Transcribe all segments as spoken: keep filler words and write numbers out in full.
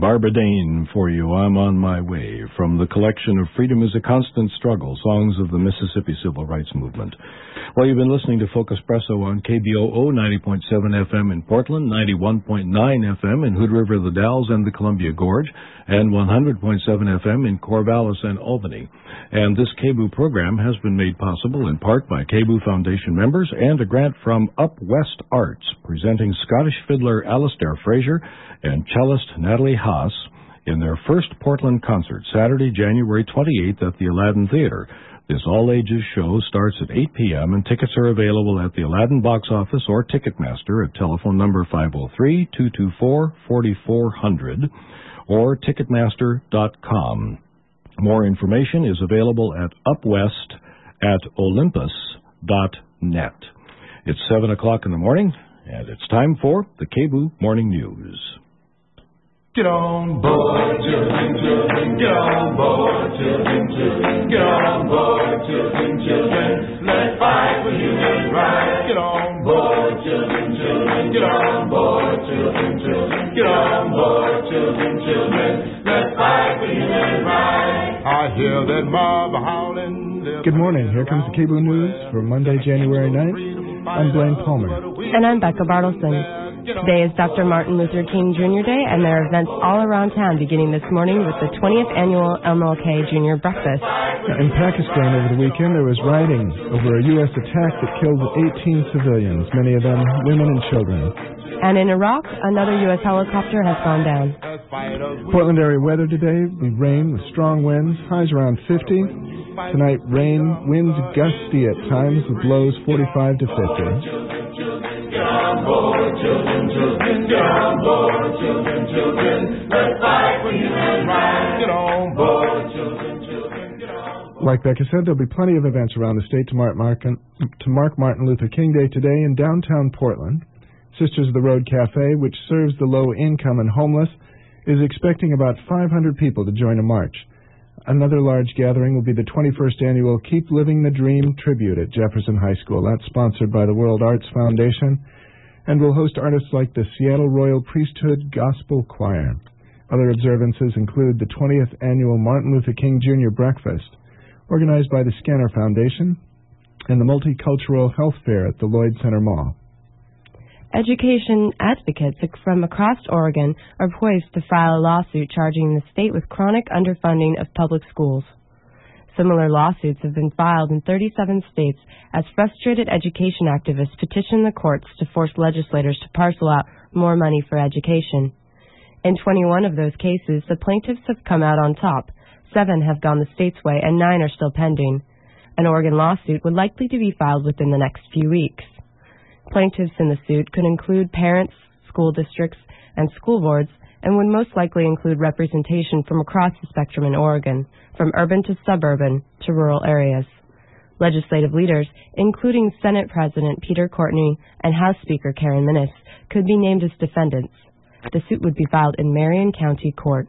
Barbara Dane for you. I'm on my way. From the collection of Freedom is a Constant Struggle, Songs of the Mississippi Civil Rights Movement. Well, you've been listening to Focus Presso on K B O O ninety point seven F M in Portland, ninety-one point nine F M in Hood River, the Dalles, and the Columbia Gorge, and one hundred point seven F M in Corvallis and Albany. And this K B O O program has been made possible in part by K B O O Foundation members and a grant from Up West Arts, presenting Scottish fiddler Alistair Fraser and cellist Natalie Haas in their first Portland concert, Saturday, January twenty-eighth at the Aladdin Theater. This all-ages show starts at eight p.m. and tickets are available at the Aladdin box office or Ticketmaster at telephone number five oh three, two two four, four four zero zero or ticketmaster dot com. More information is available at upwest at olympus dot net. It's seven o'clock in the morning, and it's time for the K B O O Morning News. Get on board, children, children, get on board, children, children, get on board, children, children, let's fight for human rights. Get on board, children, children, get on board, children, children, get on board, children, children, let's fight for human rights. I hear that mob howling. Good morning, here comes the K B O O News for Monday, January ninth. I'm Blaine Palmer. And I'm Becca Bartleson. Today is Doctor Martin Luther King Junior Day, and there are events all around town beginning this morning with the twentieth Annual M L K Junior Breakfast. In Pakistan over the weekend, there was rioting over a U S attack that killed eighteen civilians, many of them women and children. And in Iraq, another U S helicopter has gone down. Portland area weather today, we rain with strong winds, highs around fifty. Tonight, rain, winds gusty at times with lows forty-five to fifty. Get on board, children, children, get on board, children, children, let's fight for human rights. Get on board, children, children, get on board. Like Becca said, there'll be plenty of events around the state to mark, Martin, to mark Martin Luther King Day today in downtown Portland. Sisters of the Road Cafe, which serves the low-income and homeless, is expecting about five hundred people to join a march. Another large gathering will be the twenty-first annual Keep Living the Dream tribute at Jefferson High School. That's sponsored by the World Arts Foundation and will host artists like the Seattle Royal Priesthood Gospel Choir. Other observances include the twentieth annual Martin Luther King Junior Breakfast, organized by the Scanner Foundation, and the Multicultural Health Fair at the Lloyd Center Mall. Education advocates from across Oregon are poised to file a lawsuit charging the state with chronic underfunding of public schools. Similar lawsuits have been filed in thirty-seven states as frustrated education activists petition the courts to force legislators to parcel out more money for education. In twenty-one of those cases, the plaintiffs have come out on top. Seven have gone the state's way, and nine are still pending. An Oregon lawsuit would likely to be filed within the next few weeks. Plaintiffs in the suit could include parents, school districts, and school boards, and would most likely include representation from across the spectrum in Oregon, from urban to suburban to rural areas. Legislative leaders, including Senate President Peter Courtney and House Speaker Karen Minnis, could be named as defendants. The suit would be filed in Marion County Court.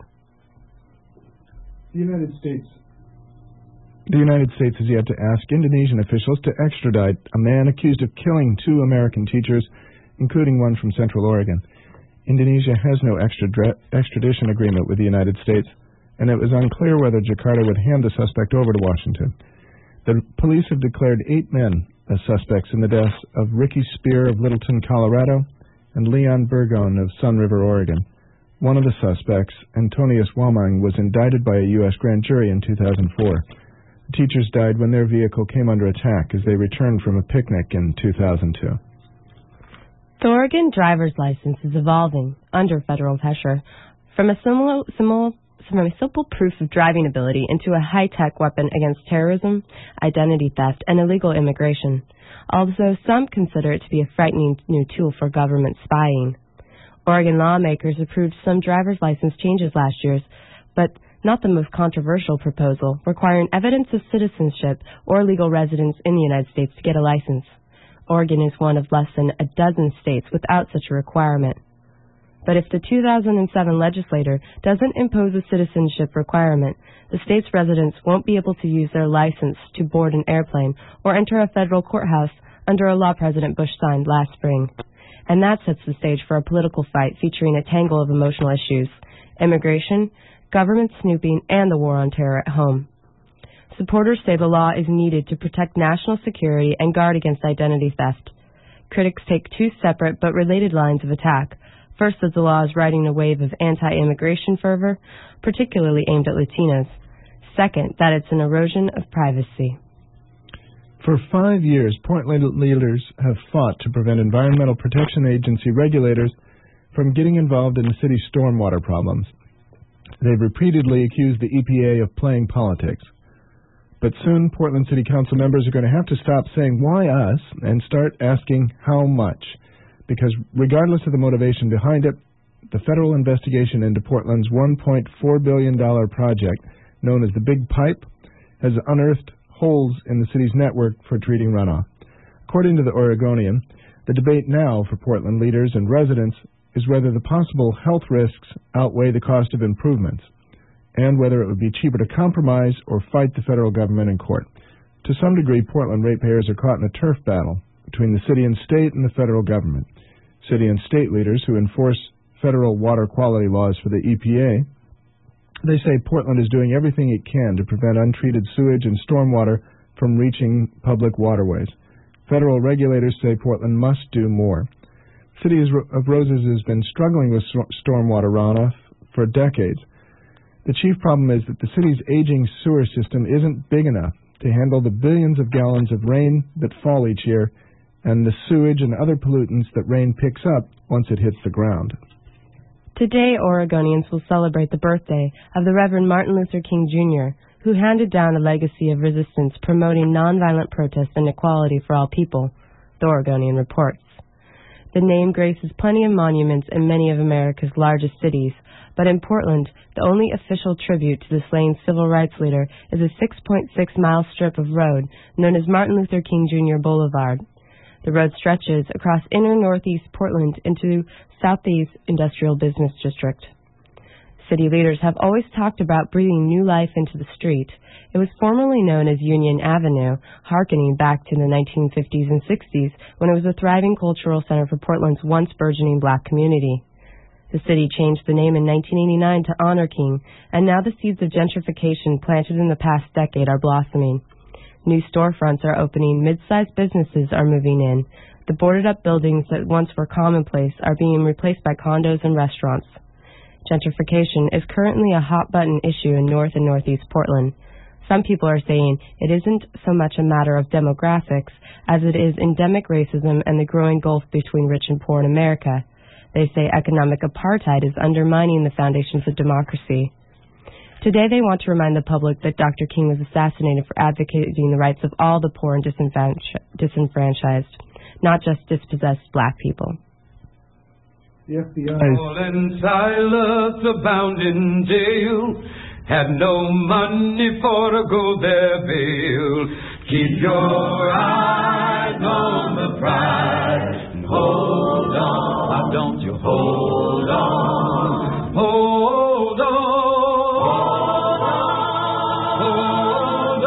The United States The United States has yet to ask Indonesian officials to extradite a man accused of killing two American teachers, including one from Central Oregon. Indonesia has no extradra- extradition agreement with the United States, and it was unclear whether Jakarta would hand the suspect over to Washington. The police have declared eight men as suspects in the deaths of Ricky Spear of Littleton, Colorado, and Leon Burgone of Sun River, Oregon. One of the suspects, Antonius Wamang, was indicted by a U S grand jury in two thousand four. The teachers died when their vehicle came under attack as they returned from a picnic in two thousand two. The Oregon driver's license is evolving under federal pressure from a, similar, similar, from a simple proof of driving ability into a high-tech weapon against terrorism, identity theft, and illegal immigration, although some consider it to be a frightening new tool for government spying. Oregon lawmakers approved some driver's license changes last year, but not the most controversial proposal, requiring evidence of citizenship or legal residence in the United States to get a license. Oregon is one of less than a dozen states without such a requirement. But if the two thousand seven legislature doesn't impose a citizenship requirement, the state's residents won't be able to use their license to board an airplane or enter a federal courthouse under a law President Bush signed last spring. And that sets the stage for a political fight featuring a tangle of emotional issues, immigration, government snooping, and the war on terror at home. Supporters say the law is needed to protect national security and guard against identity theft. Critics take two separate but related lines of attack. First, that the law is riding a wave of anti-immigration fervor, particularly aimed at Latinos. Second, that it's an erosion of privacy. For five years, Portland leaders have fought to prevent Environmental Protection Agency regulators from getting involved in the city's stormwater problems. They've repeatedly accused the E P A of playing politics. But soon, Portland City Council members are going to have to stop saying, "Why us?" and start asking, "How much?" Because regardless of the motivation behind it, the federal investigation into Portland's one point four billion dollars project, known as the Big Pipe, has unearthed holes in the city's network for treating runoff. According to the Oregonian, the debate now for Portland leaders and residents is whether the possible health risks outweigh the cost of improvements, and whether it would be cheaper to compromise or fight the federal government in court. To some degree, Portland ratepayers are caught in a turf battle between the city and state and the federal government. City and state leaders who enforce federal water quality laws for the E P A, they say Portland is doing everything it can to prevent untreated sewage and stormwater from reaching public waterways. Federal regulators say Portland must do more. City of Roses has been struggling with stormwater runoff for decades. The chief problem is that the city's aging sewer system isn't big enough to handle the billions of gallons of rain that fall each year and the sewage and other pollutants that rain picks up once it hits the ground. Today, Oregonians will celebrate the birthday of the Reverend Martin Luther King, Junior, who handed down a legacy of resistance promoting nonviolent protest and equality for all people, the Oregonian reports. The name graces plenty of monuments in many of America's largest cities, but in Portland, the only official tribute to the slain civil rights leader is a six point six mile strip of road known as Martin Luther King, Junior Boulevard. The road stretches across inner northeast Portland into southeast industrial business district. City leaders have always talked about breathing new life into the street. It was formerly known as Union Avenue, hearkening back to the nineteen fifties and sixties when it was a thriving cultural center for Portland's once burgeoning black community. The city changed the name in nineteen eighty-nine to honor King, and now the seeds of gentrification planted in the past decade are blossoming. New storefronts are opening, mid-sized businesses are moving in. The boarded-up buildings that once were commonplace are being replaced by condos and restaurants. Gentrification is currently a hot-button issue in North and Northeast Portland. Some people are saying it isn't so much a matter of demographics as it is endemic racism and the growing gulf between rich and poor in America. They say economic apartheid is undermining the foundations of democracy. Today they want to remind the public that Doctor King was assassinated for advocating the rights of all the poor and disenfranchised, not just dispossessed black people. The F B I Paul and Silas, the bound in jail, had no money for to go their bail. Keep your eyes on the prize and hold on. Why don't you hold on? Hold on. Hold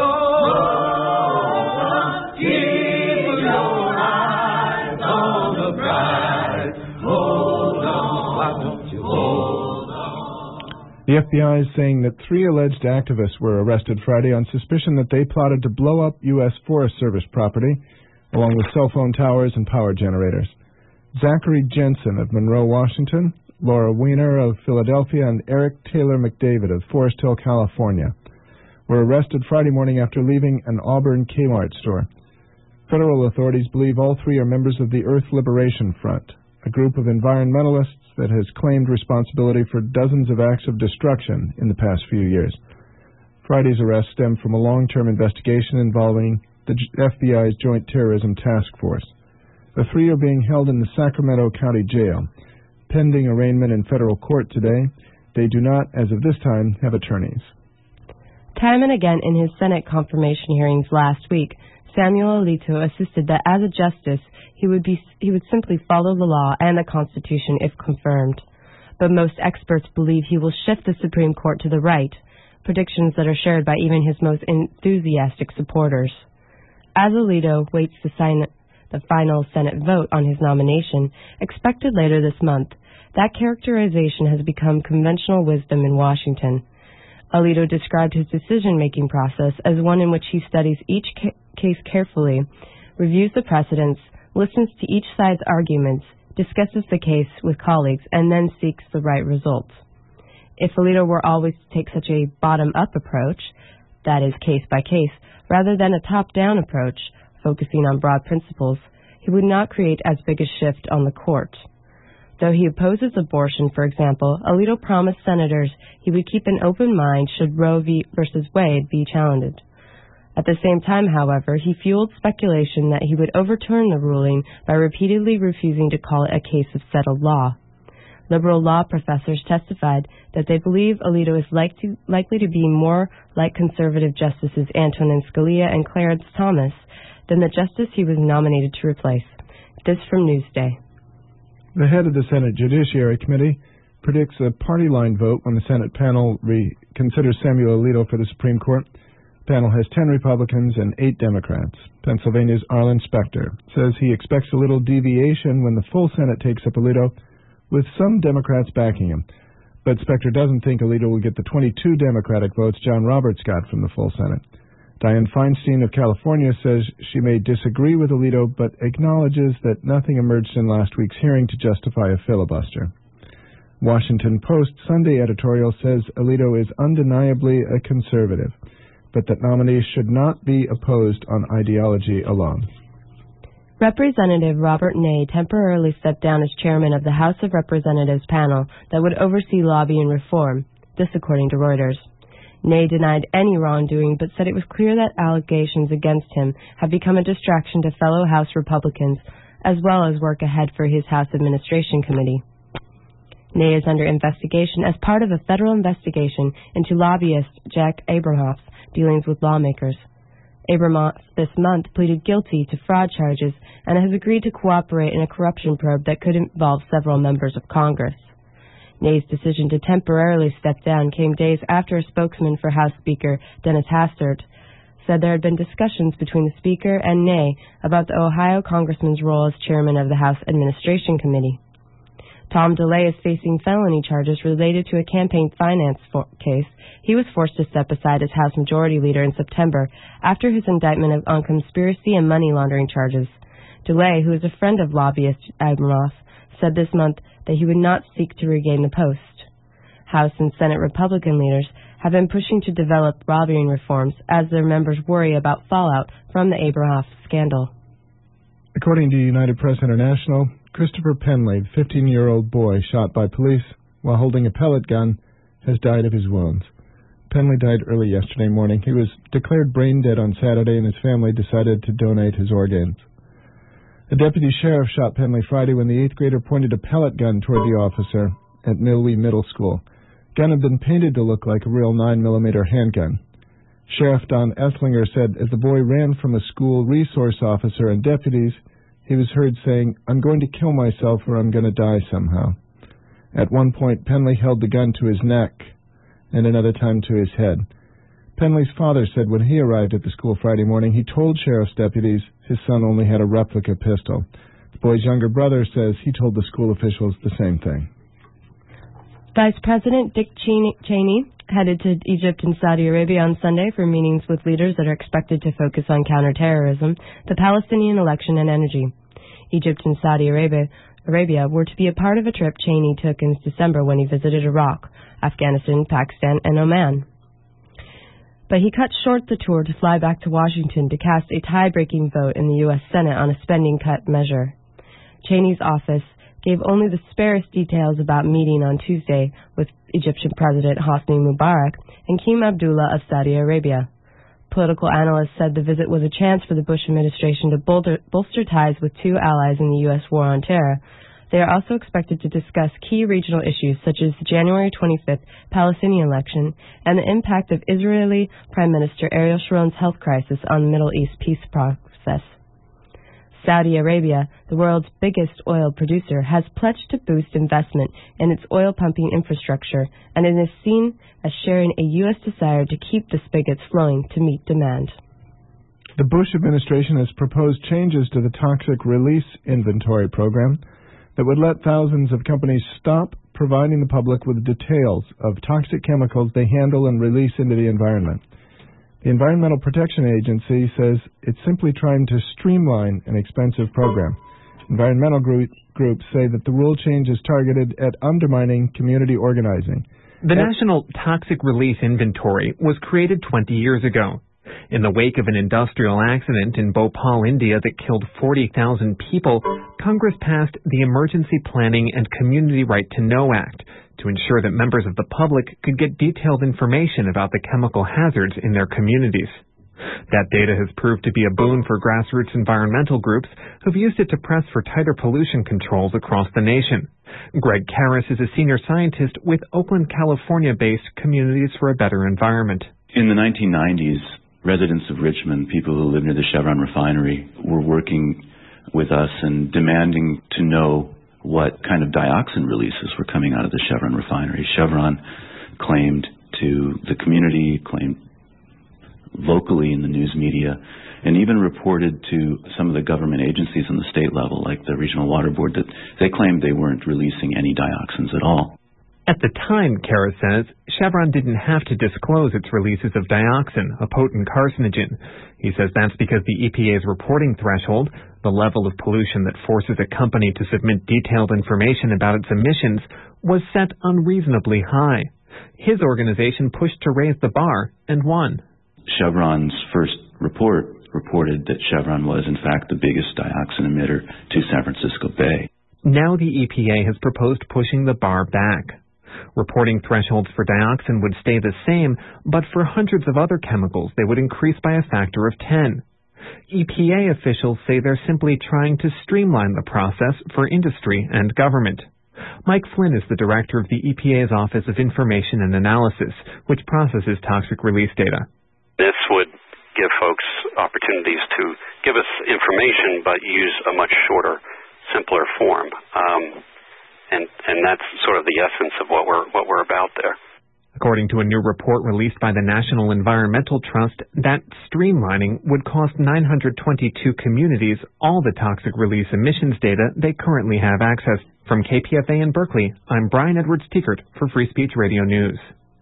on. Keep your eyes on the prize. Hold on. Why don't you hold on? The F B I is saying that three alleged activists were arrested Friday on suspicion that they plotted to blow up U S Forest Service property, along with cell phone towers and power generators. Zachary Jensen of Monroe, Washington, Laura Weiner of Philadelphia, and Eric Taylor McDavid of Forest Hill, California, were arrested Friday morning after leaving an Auburn Kmart store. Federal authorities believe all three are members of the Earth Liberation Front, a group of environmentalists that has claimed responsibility for dozens of acts of destruction in the past few years. Friday's arrest stemmed from a long-term investigation involving the F B I's Joint Terrorism Task Force. The three are being held in the Sacramento County Jail. Pending arraignment in federal court today, they do not, as of this time, have attorneys. Time and again in his Senate confirmation hearings last week, Samuel Alito insisted that as a justice, he would be he would simply follow the law and the Constitution if confirmed. But most experts believe he will shift the Supreme Court to the right, predictions that are shared by even his most enthusiastic supporters. As Alito waits to sign the final Senate vote on his nomination, expected later this month. That characterization has become conventional wisdom in Washington. Alito described his decision-making process as one in which he studies each ca- case carefully, reviews the precedents, listens to each side's arguments, discusses the case with colleagues, and then seeks the right results. If Alito were always to take such a bottom-up approach, that is, case by case, rather than a top-down approach, focusing on broad principles, he would not create as big a shift on the court. Though he opposes abortion, for example, Alito promised senators he would keep an open mind should Roe v. Wade be challenged. At the same time, however, he fueled speculation that he would overturn the ruling by repeatedly refusing to call it a case of settled law. Liberal law professors testified that they believe Alito is like to, likely to be more like conservative Justices Antonin Scalia and Clarence Thomas than the justice he was nominated to replace. This from Newsday. The head of the Senate Judiciary Committee predicts a party line vote when the Senate panel reconsiders Samuel Alito for the Supreme Court. The panel has ten Republicans and eight Democrats. Pennsylvania's Arlen Specter says he expects a little deviation when the full Senate takes up Alito, with some Democrats backing him. But Specter doesn't think Alito will get the twenty-two Democratic votes John Roberts got from the full Senate. Dianne Feinstein of California says she may disagree with Alito, but acknowledges that nothing emerged in last week's hearing to justify a filibuster. Washington Post Sunday editorial says Alito is undeniably a conservative, but that nominees should not be opposed on ideology alone. Representative Robert Ney temporarily stepped down as chairman of the House of Representatives panel that would oversee lobbying reform, this according to Reuters. Ney denied any wrongdoing, but said it was clear that allegations against him have become a distraction to fellow House Republicans, as well as work ahead for his House Administration Committee. Ney is under investigation as part of a federal investigation into lobbyist Jack Abramoff's dealings with lawmakers. Abramoff this month pleaded guilty to fraud charges and has agreed to cooperate in a corruption probe that could involve several members of Congress. Ney's decision to temporarily step down came days after a spokesman for House Speaker Dennis Hastert said there had been discussions between the Speaker and Ney about the Ohio Congressman's role as chairman of the House Administration Committee. Tom DeLay is facing felony charges related to a campaign finance for- case. He was forced to step aside as House Majority Leader in September after his indictment of, on conspiracy and money laundering charges. DeLay, who is a friend of lobbyist Abramoff, said this month that he would not seek to regain the post. House and Senate Republican leaders have been pushing to develop lobbying reforms as their members worry about fallout from the Abramoff scandal. According to United Press International, Christopher Penley, the fifteen-year-old boy shot by police while holding a pellet gun, has died of his wounds. Penley died early yesterday morning. He was declared brain dead on Saturday, and his family decided to donate his organs. A deputy sheriff shot Penley Friday when the eighth grader pointed a pellet gun toward the officer at Millwee Middle School. The gun had been painted to look like a real nine millimeter handgun. Sheriff Don Esslinger said as the boy ran from a school resource officer and deputies, he was heard saying, "I'm going to kill myself or I'm going to die somehow." At one point, Penley held the gun to his neck and another time to his head. Penley's father said when he arrived at the school Friday morning, he told sheriff's deputies his son only had a replica pistol. The boy's younger brother says he told the school officials the same thing. Vice President Dick Cheney headed to Egypt and Saudi Arabia on Sunday for meetings with leaders that are expected to focus on counterterrorism, the Palestinian election, and energy. Egypt and Saudi Arabia, Arabia were to be a part of a trip Cheney took in December when he visited Iraq, Afghanistan, Pakistan, and Oman. But he cut short the tour to fly back to Washington to cast a tie-breaking vote in the U S Senate on a spending cut measure. Cheney's office gave only the sparest details about meeting on Tuesday with Egyptian President Hosni Mubarak and King Abdullah of Saudi Arabia. Political analysts said the visit was a chance for the Bush administration to bolster, bolster ties with two allies in the U S war on terror. They are also expected to discuss key regional issues such as the January twenty-fifth Palestinian election and the impact of Israeli Prime Minister Ariel Sharon's health crisis on the Middle East peace process. Saudi Arabia, the world's biggest oil producer, has pledged to boost investment in its oil pumping infrastructure, and it is seen as sharing a U S desire to keep the spigots flowing to meet demand. The Bush administration has proposed changes to the toxic release inventory program that would let thousands of companies stop providing the public with details of toxic chemicals they handle and release into the environment. The Environmental Protection Agency says it's simply trying to streamline an expensive program. Environmental group, groups say that the rule change is targeted at undermining community organizing. The National Toxic Release Inventory was created twenty years ago. In the wake of an industrial accident in Bhopal, India that killed forty thousand people, Congress passed the Emergency Planning and Community Right to Know Act to ensure that members of the public could get detailed information about the chemical hazards in their communities. That data has proved to be a boon for grassroots environmental groups who've used it to press for tighter pollution controls across the nation. Greg Karras is a senior scientist with Oakland, California-based Communities for a Better Environment. In the nineteen nineties, residents of Richmond, people who live near the Chevron refinery, were working with us and demanding to know what kind of dioxin releases were coming out of the Chevron refinery. Chevron claimed to the community, claimed locally in the news media, and even reported to some of the government agencies on the state level, like the Regional Water Board, that they claimed they weren't releasing any dioxins at all. At the time, Karras says, Chevron didn't have to disclose its releases of dioxin, a potent carcinogen. He says that's because the E P A's reporting threshold, the level of pollution that forces a company to submit detailed information about its emissions, was set unreasonably high. His organization pushed to raise the bar and won. Chevron's first report reported that Chevron was, in fact, the biggest dioxin emitter to San Francisco Bay. Now the E P A has proposed pushing the bar back. Reporting thresholds for dioxin would stay the same, but for hundreds of other chemicals, they would increase by a factor of ten. E P A officials say they're simply trying to streamline the process for industry and government. Mike Flynn is the director of the E P A's Office of Information and Analysis, which processes toxic release data. This would give folks opportunities to give us information, but use a much shorter, simpler form. Um, and, and that's sort of the essence of what we're, what we're about there. According to a new report released by the National Environmental Trust, that streamlining would cost nine hundred twenty-two communities all the toxic release emissions data they currently have access. From K P F A in Berkeley, I'm Brian Edwards-Tiekert for Free Speech Radio News.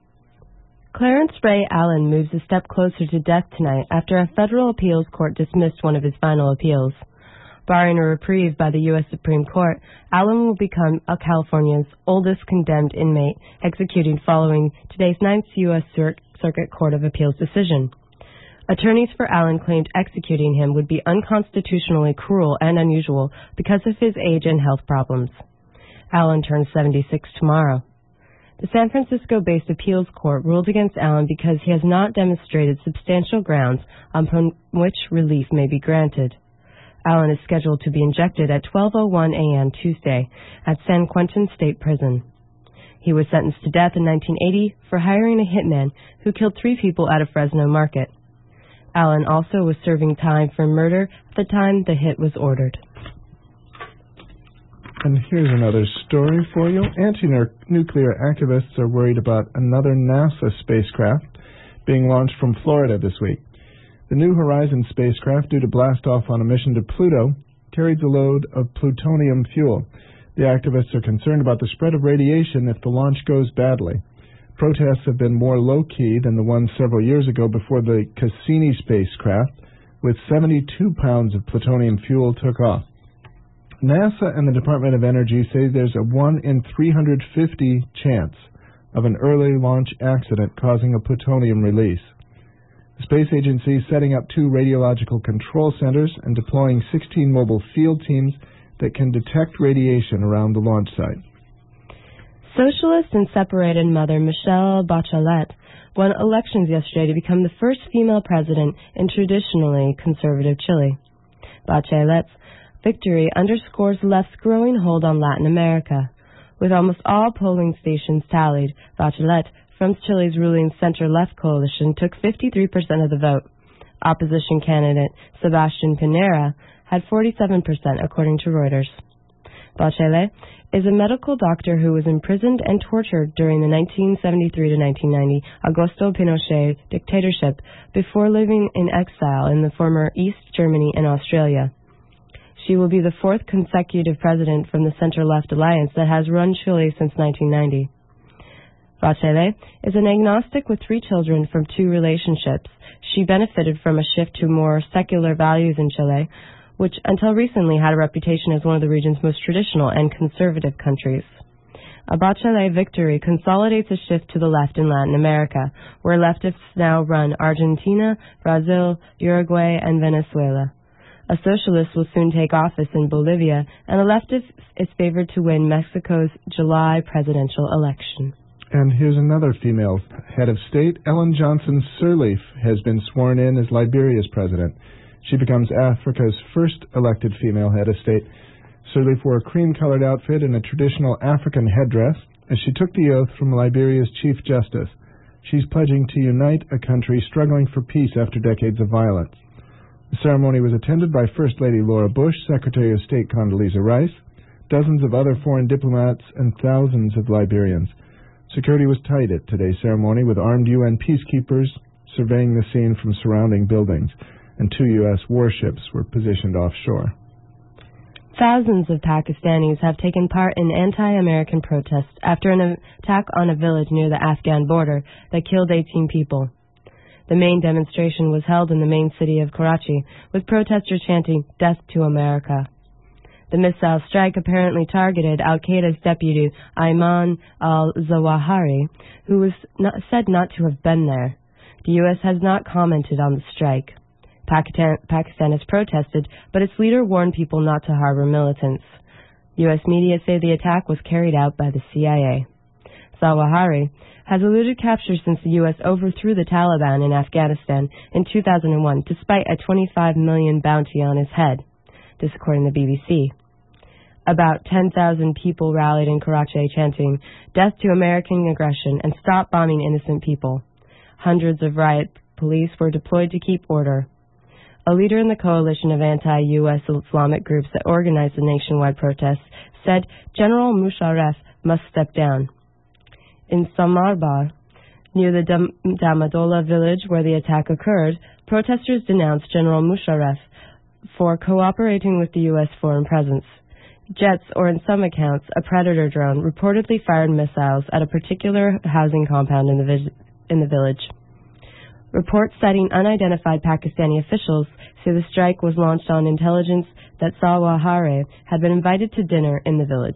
Clarence Ray Allen moves a step closer to death tonight after a federal appeals court dismissed one of his final appeals. Barring a reprieve by the U S Supreme Court, Allen will become California's oldest condemned inmate, executed following today's Ninth U S Circuit Court of Appeals decision. Attorneys for Allen claimed executing him would be unconstitutionally cruel and unusual because of his age and health problems. Allen turns seventy-six tomorrow. The San Francisco-based appeals court ruled against Allen because he has not demonstrated substantial grounds upon which relief may be granted. Allen is scheduled to be injected at twelve oh one a.m. Tuesday at San Quentin State Prison. He was sentenced to death in nineteen eighty for hiring a hitman who killed three people at a Fresno market. Allen also was serving time for murder at the time the hit was ordered. And here's another story for you. Anti-nuclear activists are worried about another NASA spacecraft being launched from Florida this week. The New Horizons spacecraft, due to blast off on a mission to Pluto, carried the load of plutonium fuel. The activists are concerned about the spread of radiation if the launch goes badly. Protests have been more low-key than the ones several years ago before the Cassini spacecraft, with seventy-two pounds of plutonium fuel, took off. NASA and the Department of Energy say there's a one in three hundred fifty chance of an early launch accident causing a plutonium release. The space agency is setting up two radiological control centers and deploying sixteen mobile field teams that can detect radiation around the launch site. Socialist and separated mother Michelle Bachelet won elections yesterday to become the first female president in traditionally conservative Chile. Bachelet's victory underscores the left's growing hold on Latin America. With almost all polling stations tallied, Bachelet, from Chile's ruling center-left coalition, took fifty-three percent of the vote. Opposition candidate Sebastián Piñera had forty-seven percent, according to Reuters. Bachelet is a medical doctor who was imprisoned and tortured during the nineteen seventy-three to nineteen ninety Augusto Pinochet dictatorship before living in exile in the former East Germany and Australia. She will be the fourth consecutive president from the center-left alliance that has run Chile since nineteen ninety. Bachelet is an agnostic with three children from two relationships. She benefited from a shift to more secular values in Chile, which until recently had a reputation as one of the region's most traditional and conservative countries. A Bachelet victory consolidates a shift to the left in Latin America, where leftists now run Argentina, Brazil, Uruguay, and Venezuela. A socialist will soon take office in Bolivia, and a leftist is favored to win Mexico's July presidential election. And here's another female head of state. Ellen Johnson Sirleaf has been sworn in as Liberia's president. She becomes Africa's first elected female head of state. Sirleaf wore a cream-colored outfit and a traditional African headdress as she took the oath from Liberia's Chief Justice. She's pledging to unite a country struggling for peace after decades of violence. The ceremony was attended by First Lady Laura Bush, Secretary of State Condoleezza Rice, dozens of other foreign diplomats, and thousands of Liberians. Security was tight at today's ceremony, with armed U N peacekeepers surveying the scene from surrounding buildings, and two U S warships were positioned offshore. Thousands of Pakistanis have taken part in anti-American protests after an attack on a village near the Afghan border that killed eighteen people. The main demonstration was held in the main city of Karachi, with protesters chanting, "Death to America." The missile strike apparently targeted al-Qaeda's deputy Ayman al-Zawahiri, who was not, said not to have been there. The U S has not commented on the strike. Pakistan, Pakistan has protested, but its leader warned people not to harbor militants. U S media say the attack was carried out by the C I A. Zawahiri has eluded capture since the U S overthrew the Taliban in Afghanistan in two thousand one, despite a twenty-five million dollars bounty on his head. This according to the B B C. About ten thousand people rallied in Karachi chanting, "Death to American aggression and stop bombing innocent people." Hundreds of riot police were deployed to keep order. A leader in the coalition of anti-U S Islamic groups that organized the nationwide protests said General Musharraf must step down. In Samarbar, near the Dam- Damadola village where the attack occurred, protesters denounced General Musharraf for cooperating with the U S foreign presence. Jets, or in some accounts, a Predator drone, reportedly fired missiles at a particular housing compound in the, vi- in the village. Reports citing unidentified Pakistani officials say the strike was launched on intelligence that Zawahiri had been invited to dinner in the village.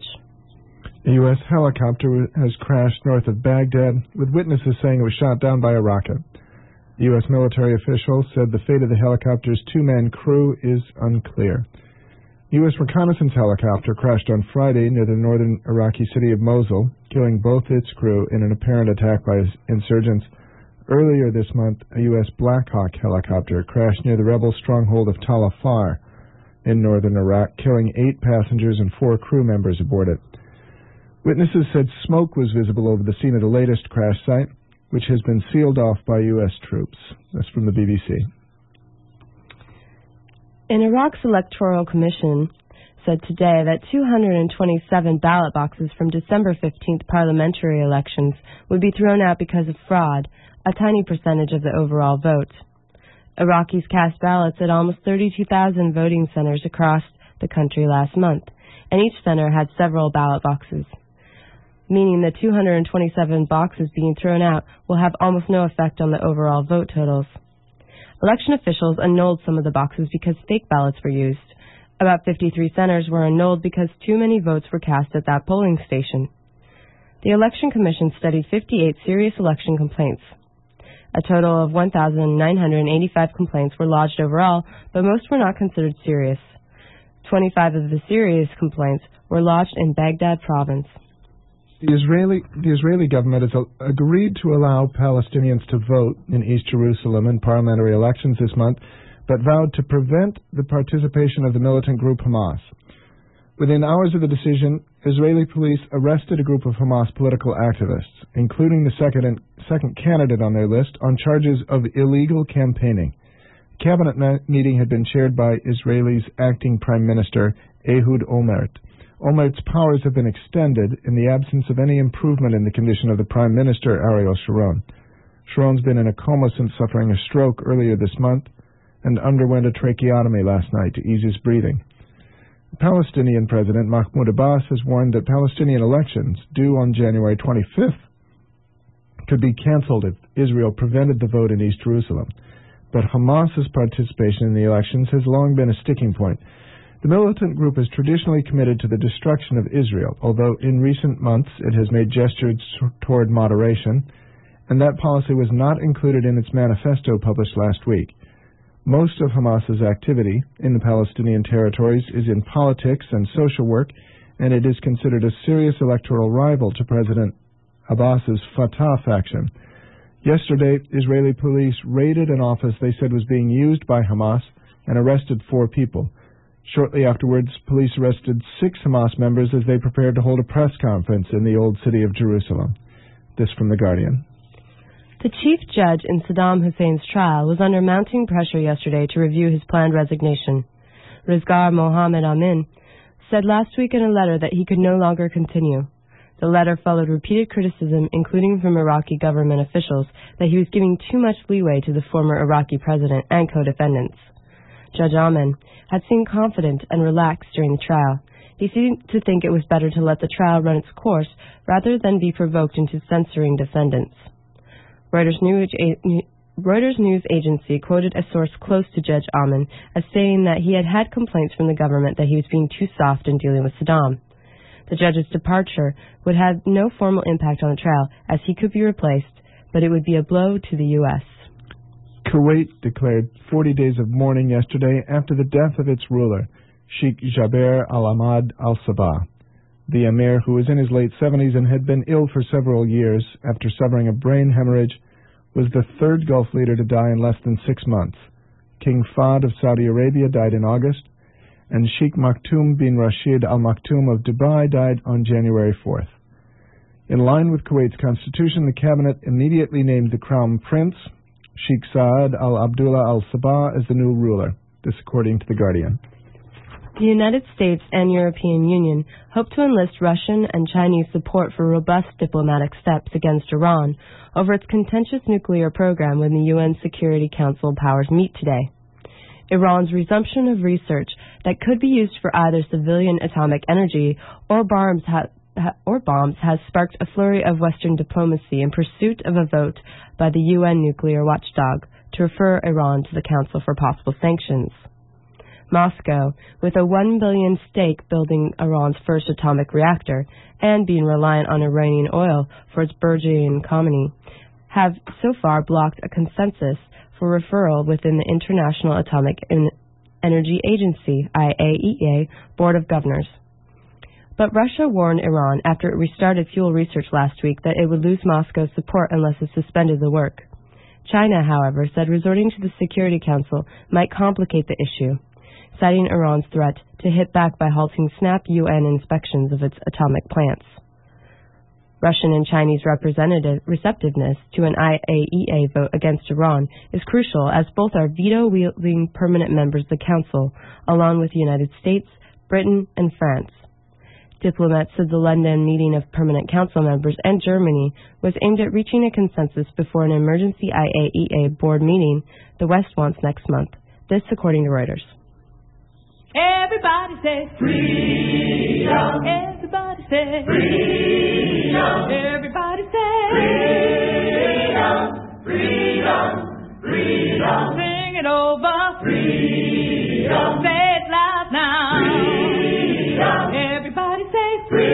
A U S helicopter has crashed north of Baghdad, with witnesses saying it was shot down by a rocket. U S military officials said the fate of the helicopter's two-man crew is unclear. U S reconnaissance helicopter crashed on Friday near the northern Iraqi city of Mosul, killing both its crew in an apparent attack by insurgents. Earlier this month, a U S Black Hawk helicopter crashed near the rebel stronghold of Tal Afar in northern Iraq, killing eight passengers and four crew members aboard it. Witnesses said smoke was visible over the scene of the latest crash site, which has been sealed off by U S troops. That's from the B B C. In Iraq's Electoral Commission said today that two hundred twenty-seven ballot boxes from December fifteenth parliamentary elections would be thrown out because of fraud, a tiny percentage of the overall vote. Iraqis cast ballots at almost thirty-two thousand voting centers across the country last month, and each center had several ballot boxes, meaning the two hundred twenty-seven boxes being thrown out will have almost no effect on the overall vote totals. Election officials annulled some of the boxes because fake ballots were used. About fifty-three centers were annulled because too many votes were cast at that polling station. The Election Commission studied fifty-eight serious election complaints. A total of one thousand nine hundred eighty-five complaints were lodged overall, but most were not considered serious. twenty-five of the serious complaints were lodged in Baghdad province. The Israeli, the Israeli government has agreed to allow Palestinians to vote in East Jerusalem in parliamentary elections this month, but vowed to prevent the participation of the militant group Hamas. Within hours of the decision, Israeli police arrested a group of Hamas political activists, including the second, second candidate on their list, on charges of illegal campaigning. A cabinet ma- meeting had been chaired by Israel's acting Prime Minister Ehud Olmert. Olmert's powers have been extended in the absence of any improvement in the condition of the Prime Minister, Ariel Sharon. Sharon's been in a coma since suffering a stroke earlier this month and underwent a tracheotomy last night to ease his breathing. Palestinian President Mahmoud Abbas has warned that Palestinian elections, due on January twenty-fifth, could be cancelled if Israel prevented the vote in East Jerusalem. But Hamas's participation in the elections has long been a sticking point. The militant group is traditionally committed to the destruction of Israel, although in recent months it has made gestures toward moderation, and that policy was not included in its manifesto published last week. Most of Hamas's activity in the Palestinian territories is in politics and social work, and it is considered a serious electoral rival to President Abbas's Fatah faction. Yesterday, Israeli police raided an office they said was being used by Hamas and arrested four people. Shortly afterwards, police arrested six Hamas members as they prepared to hold a press conference in the old city of Jerusalem. This from The Guardian. The chief judge in Saddam Hussein's trial was under mounting pressure yesterday to review his planned resignation. Rizgar Mohammed Amin said last week in a letter that he could no longer continue. The letter followed repeated criticism, including from Iraqi government officials, that he was giving too much leeway to the former Iraqi president and co-defendants. Judge Amin had seemed confident and relaxed during the trial. He seemed to think it was better to let the trial run its course rather than be provoked into censoring defendants. Reuters News, Reuters News Agency quoted a source close to Judge Amin as saying that he had had complaints from the government that he was being too soft in dealing with Saddam. The judge's departure would have no formal impact on the trial, as he could be replaced, but it would be a blow to the U S Kuwait declared forty days of mourning yesterday after the death of its ruler, Sheikh Jaber al-Ahmad al-Sabah. The emir, who was in his late seventies and had been ill for several years after suffering a brain hemorrhage, was the third Gulf leader to die in less than six months. King Fahd of Saudi Arabia died in August, and Sheikh Maktoum bin Rashid Al Maktoum of Dubai died on January fourth. In line with Kuwait's constitution, the cabinet immediately named the Crown Prince, Sheikh Saad Al Abdullah Al Sabah, as the new ruler. This according to The Guardian. The United States and European Union hope to enlist Russian and Chinese support for robust diplomatic steps against Iran over its contentious nuclear program when the U N Security Council powers meet today. Iran's resumption of research that could be used for either civilian atomic energy or bombs, ha- ha- or bombs has sparked a flurry of Western diplomacy in pursuit of a vote by the U N nuclear watchdog to refer Iran to the Council for possible sanctions. Moscow, with a one billion dollars stake building Iran's first atomic reactor and being reliant on Iranian oil for its burgeoning economy, have so far blocked a consensus for referral within the International Atomic Energy Agency, I A E A, Board of Governors. But Russia warned Iran after it restarted fuel research last week that it would lose Moscow's support unless it suspended the work. China, however, said resorting to the Security Council might complicate the issue, citing Iran's threat to hit back by halting snap U N inspections of its atomic plants. Russian and Chinese representative receptiveness to an I A E A vote against Iran is crucial, as both are veto-wielding permanent members of the Council, along with the United States, Britain, and France. Diplomats said the London meeting of permanent council members and Germany was aimed at reaching a consensus before an emergency I A E A board meeting the West wants next month. This according to Reuters. Everybody say freedom. Everybody say freedom. Everybody say freedom. Freedom. Freedom. Sing it over. Freedom. Say it loud now. Freedom. Everybody say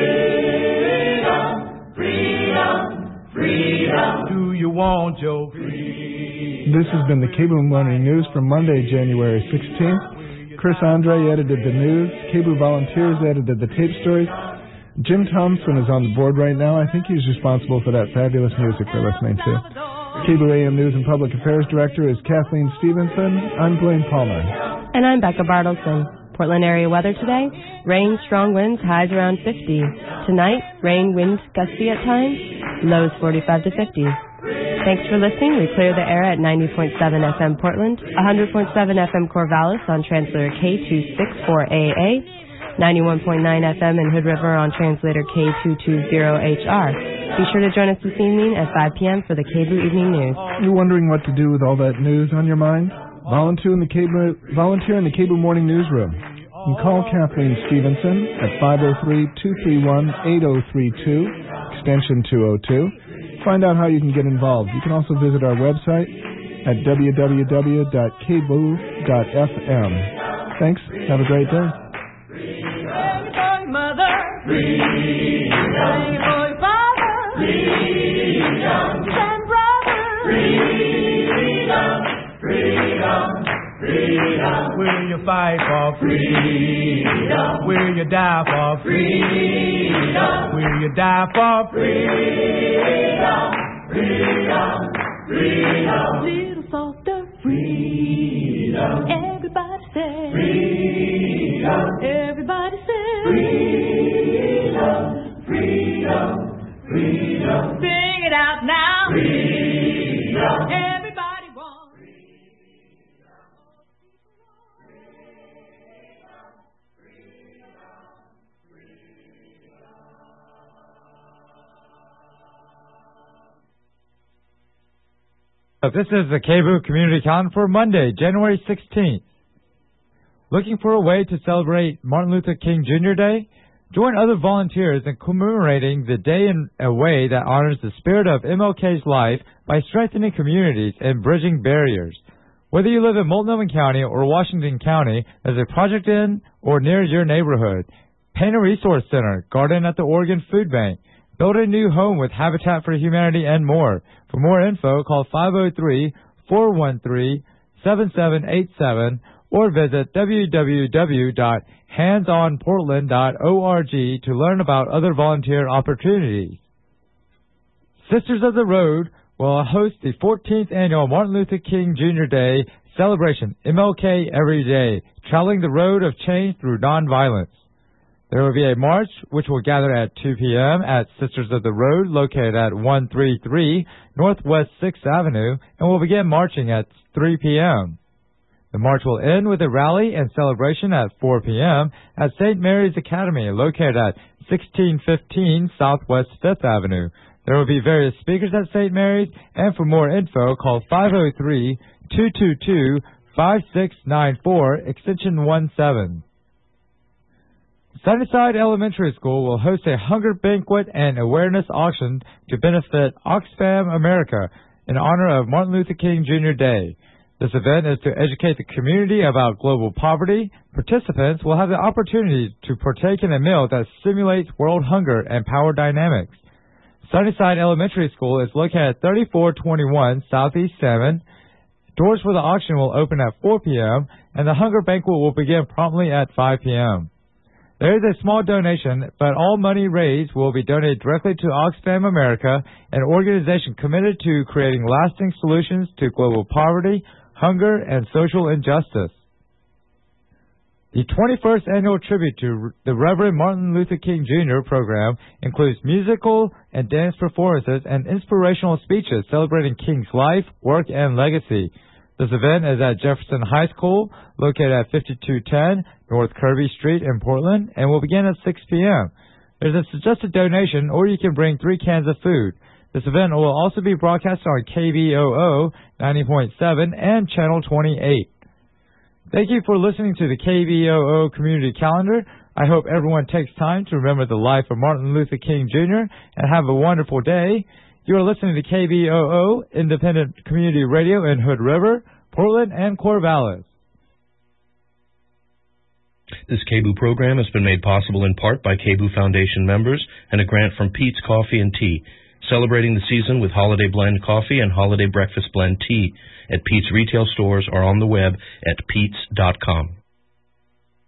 freedom. Freedom. Freedom. Do you want your freedom? This has been the Cable Morning News for Monday, January sixteenth. Chris Andre edited the news. Cable Volunteers edited the tape stories. Jim Thompson is on the board right now. I think he's responsible for that fabulous music we're listening to. Cable A M News and Public Affairs Director is Kathleen Stevenson. I'm Blaine Palmer. And I'm Becca Bartleson. Portland area weather today: rain, strong winds, highs around fifty. Tonight, rain, wind, gusty at times, lows forty-five to fifty. Thanks for listening. We clear the air at ninety point seven F M Portland, one hundred point seven F M Corvallis on translator K two sixty-four A A, ninety-one point nine F M in Hood River on translator K two twenty H R. Be sure to join us this evening at five p.m. for the K B O O Evening News. You're wondering what to do with all that news on your mind? Volunteer in the K B O O, volunteer in the K B O O Morning Newsroom. You can call Kathleen Stevenson at five oh three, two three one, eight oh three two, extension two oh two. Find out how you can get involved. You can also visit our website at w w w dot k b o o dot f m. Thanks. Have a great day. Freedom, mother. Freedom. Father. Freedom. And brother. Freedom. Freedom. Freedom. Will you fight for freedom? Will you die for freedom? Will you die for freedom? Freedom. Freedom. Little softer. Freedom. Everybody say freedom. Everybody say freedom. Freedom. Freedom. Sing it out now. Freedom. Everybody wants This is the K B O O Community Calendar for Monday, January sixteenth. Looking for a way to celebrate Martin Luther King Junior Day? Join other volunteers in commemorating the day in a way that honors the spirit of M L K's life by strengthening communities and bridging barriers. Whether you live in Multnomah County or Washington County, there's a project in or near your neighborhood. Paint a resource center, garden at the Oregon Food Bank, build a new home with Habitat for Humanity, and more. For more info, call five oh three, four one three, seven seven eight seven or visit w w w dot hands on portland dot org to learn about other volunteer opportunities. Sisters of the Road will host the fourteenth Annual Martin Luther King Junior Day celebration, M L K Every Day, traveling the road of change through nonviolence. There will be a march which will gather at two p.m. at Sisters of the Road, located at one thirty-three Northwest sixth Avenue, and will begin marching at three p.m. The march will end with a rally and celebration at four p.m. at Saint Mary's Academy, located at sixteen fifteen Southwest fifth Avenue. There will be various speakers at Saint Mary's, and for more info, call five oh three, two two two, five six nine four, extension one seven. Sunnyside Elementary School will host a hunger banquet and awareness auction to benefit Oxfam America in honor of Martin Luther King Junior Day. This event is to educate the community about global poverty. Participants will have the opportunity to partake in a meal that simulates world hunger and power dynamics. Sunnyside Elementary School is located at thirty-four twenty-one Southeast Salmon. Doors for the auction will open at four p.m. and the hunger banquet will begin promptly at five p.m. There is a small donation, but all money raised will be donated directly to Oxfam America, an organization committed to creating lasting solutions to global poverty, hunger, and social injustice. The twenty-first Annual Tribute to the Reverend Martin Luther King Junior program includes musical and dance performances and inspirational speeches celebrating King's life, work, and legacy. This event is at Jefferson High School, located at fifty-two ten North Kirby Street in Portland, and will begin at six p.m. There's a suggested donation, or you can bring three cans of food. This event will also be broadcast on K B O O ninety point seven and Channel twenty-eight. Thank you for listening to the K B O O Community Calendar. I hope everyone takes time to remember the life of Martin Luther King Junior and have a wonderful day. You are listening to K B O O, Independent Community Radio in Hood River, Portland, and Corvallis. This K B O O program has been made possible in part by K B O O Foundation members and a grant from Pete's Coffee and Tea, celebrating the season with Holiday Blend Coffee and Holiday Breakfast Blend Tea at Pete's retail stores or on the web at pete's dot com.